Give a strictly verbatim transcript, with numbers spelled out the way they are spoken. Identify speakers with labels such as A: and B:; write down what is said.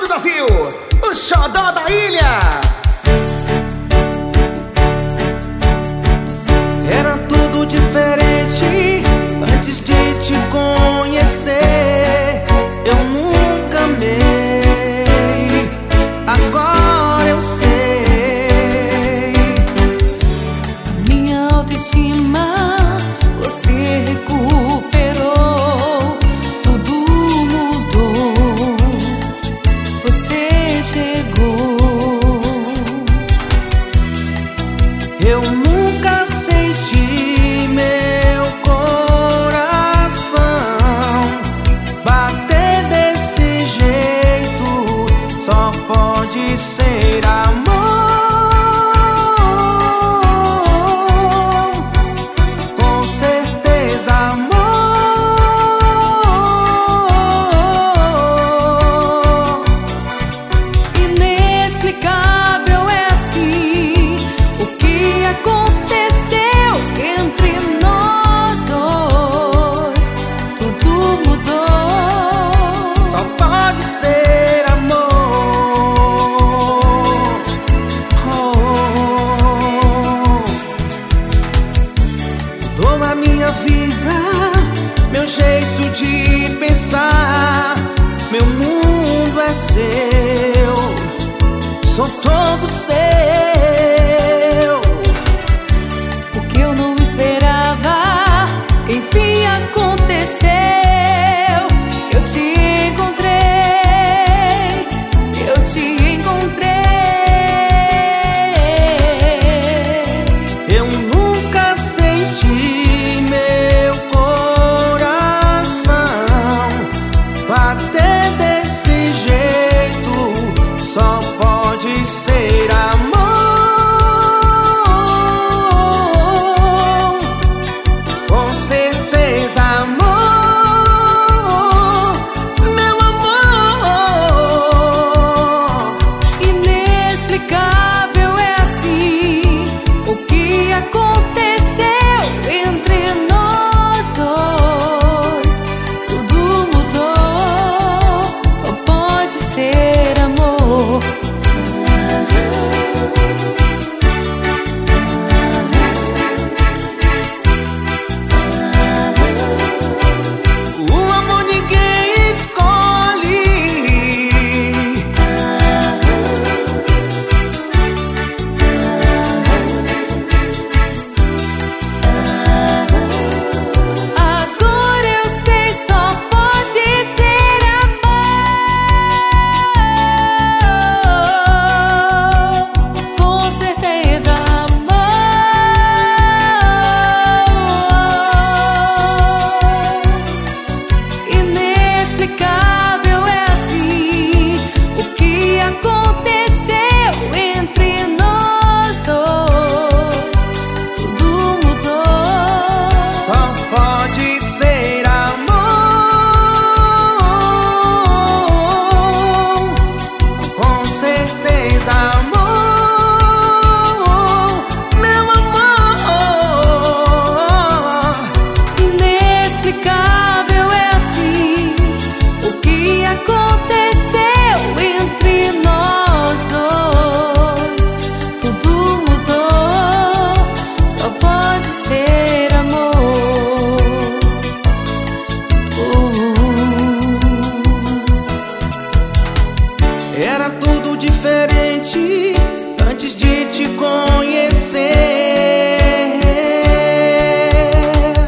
A: Brasil, o xodó da ilha.
B: Era tudo diferente antes de te conhecer. Eu nunca amei, agora eu sei.
C: A minha autoestima você recuperou. Tudo mudou, você chegou.
B: Eu nunca senti meu coração bater desse jeito. Só pode ser amor. Com certeza, amor.
C: Inexplicável é assim o que aconteceu entre nós dois. Tudo mudou.
B: Só pode ser amor. Oh. Mudou a minha vida, meu jeito de pensar. Meu mundo é seu, sou todo seu.
C: O que eu não esperava, enfim aconteceu. Eu te encontrei, eu te encontrei.
B: Eu nunca senti meu coração bater desse jeito. Só pode ser amor. Com certeza, amor, meu amor.
C: Inexplicável é assim o que aconteceu entre nós dois. Tudo mudou, só pode ser amor.
B: O amor ninguém escolhe.
C: Agora eu sei, só pode ser amor. Com certeza, amor. Inexplicável é assim o que aconteceu entre nós dois. Tudo mudou.
B: Só pode ser amor. Com certeza, amor, meu amor.
C: Inexplicável é assim o que aconteceu entre nós dois. Tudo mudou, só pode ser amor.
B: Era tudo diferente